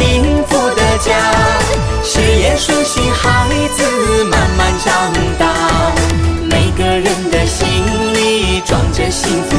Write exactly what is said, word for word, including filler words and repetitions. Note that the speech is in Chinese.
幸福的家，事业顺心，孩子慢慢长大，每个人的心里装着幸福